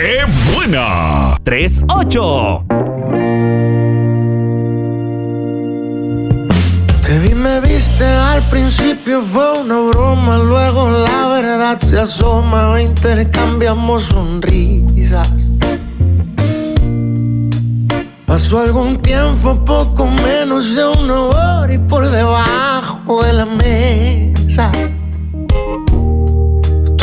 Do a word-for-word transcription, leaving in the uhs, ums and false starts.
¡Qué buena! tres ocho. Te vi, me viste, al principio fue una broma, luego la verdad se asoma, intercambiamos sonrisas. Pasó algún tiempo, poco menos de una hora, y por debajo de la mesa